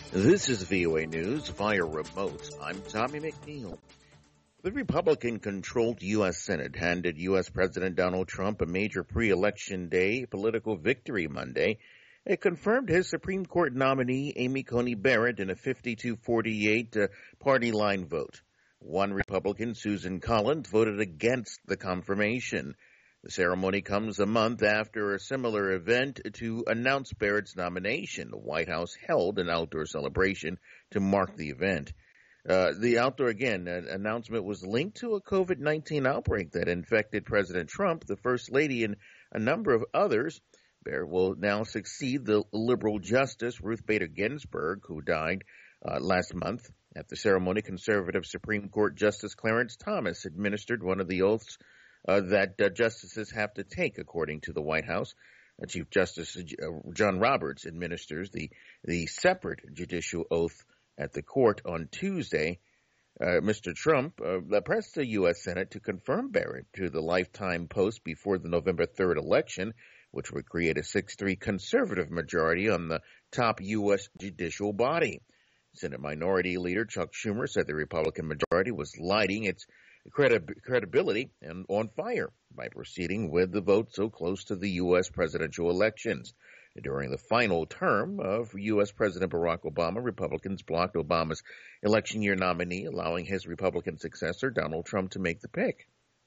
This is VOA News via remote. I'm Tommy McNeil. The Republican-controlled U.S. Senate handed U.S. President Donald Trump a major pre-election day political victory Monday. It confirmed his Supreme Court nominee, Amy Coney Barrett, in a 52-48 party line vote. One Republican, Susan Collins, voted against the confirmation. The ceremony comes a month after a similar event to announce Barrett's nomination. The White House held an outdoor celebration to mark the event. The outdoor, announcement was linked to a COVID-19 outbreak that infected President Trump, the First Lady, and a number of others. Barrett will now succeed the liberal Justice Ruth Bader Ginsburg, who died last month. At the ceremony, conservative Supreme Court Justice Clarence Thomas administered one of the oaths that justices have to take, according to the White House. Chief Justice John Roberts administers the separate judicial oath at the court on Tuesday. Mr. Trump pressed the U.S. Senate to confirm Barrett to the lifetime post before the November 3rd election, which would create a 6-3 conservative majority on the top U.S. judicial body. Senate Minority Leader Chuck Schumer said the Republican majority was lighting its credibility and on fire by proceeding with the vote so close to the U.S. presidential elections. During the final term of U.S. President Barack Obama, Republicans blocked Obama's election year nominee, allowing his Republican successor, Donald Trump, to make the pick.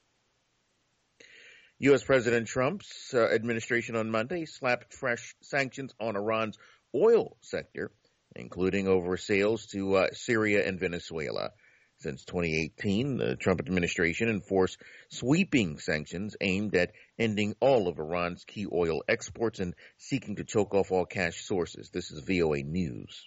U.S. President Trump's administration on Monday slapped fresh sanctions on Iran's oil sector, including over sales to Syria and Venezuela. Since 2018, the Trump administration enforced sweeping sanctions aimed at ending all of Iran's key oil exports and seeking to choke off all cash sources. This is VOA News.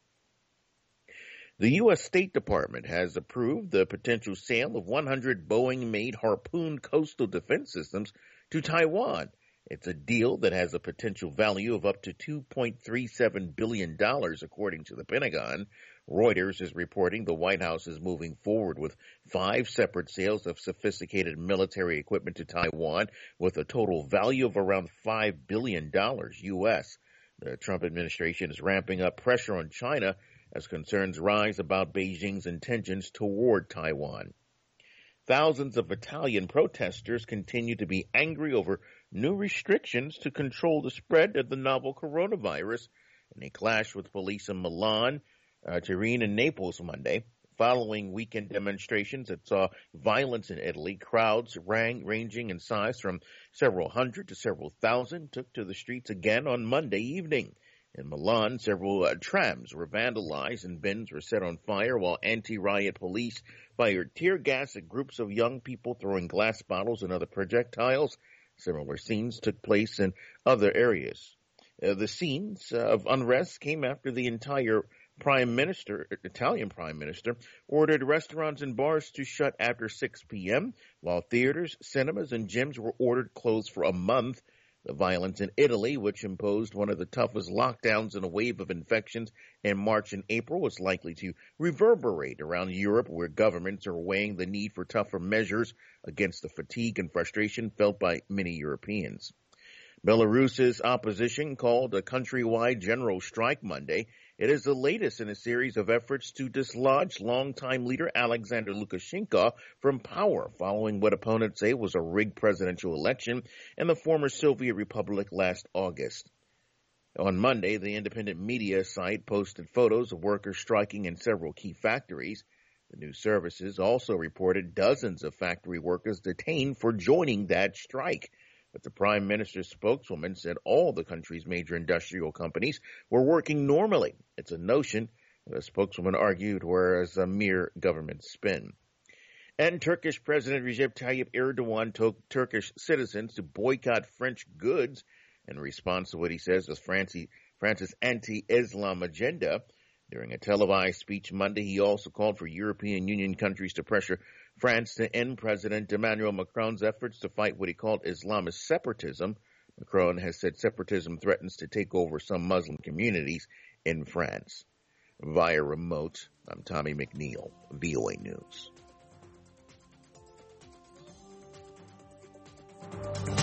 The U.S. State Department has approved the potential sale of 100 Boeing-made Harpoon coastal defense systems to Taiwan. It's a deal that has a potential value of up to $2.37 billion, according to the Pentagon. Reuters is reporting the White House is moving forward with 5 separate sales of sophisticated military equipment to Taiwan with a total value of around $5 billion U.S. The Trump administration is ramping up pressure on China as concerns rise about Beijing's intentions toward Taiwan. Thousands of Italian protesters continue to be angry over new restrictions to control the spread of the novel coronavirus, and they clashed with police in Milan, Turin, and Naples Monday. Following weekend demonstrations that saw violence in Italy, crowds ranging in size from several hundred to several thousand took to the streets again on Monday evening. In Milan, several trams were vandalized and bins were set on fire while anti-riot police fired tear gas at groups of young people throwing glass bottles and other projectiles. Similar scenes took place in other areas. The scenes of unrest came after the Italian Prime Minister, ordered restaurants and bars to shut after 6 p.m., while theaters, cinemas, and gyms were ordered closed for a month. The violence in Italy, which imposed one of the toughest lockdowns in a wave of infections in March and April, is likely to reverberate around Europe, where governments are weighing the need for tougher measures against the fatigue and frustration felt by many Europeans. Belarus's opposition called a countrywide general strike Monday. It is the latest in a series of efforts to dislodge longtime leader Alexander Lukashenko from power following what opponents say was a rigged presidential election in the former Soviet Republic last August. On Monday, the independent media site posted photos of workers striking in several key factories. The news services also reported dozens of factory workers detained for joining that strike. But the prime minister's spokeswoman said all the country's major industrial companies were working normally. It's a notion, the spokeswoman argued, whereas a mere government spin. And Turkish President Recep Tayyip Erdogan told Turkish citizens to boycott French goods in response to what he says was France's anti-Islam agenda. During a televised speech Monday, he also called for European Union countries to pressure France to end President Emmanuel Macron's efforts to fight what he called Islamist separatism. Macron has said separatism threatens to take over some Muslim communities in France. Via remote, I'm Tommy McNeil, VOA News.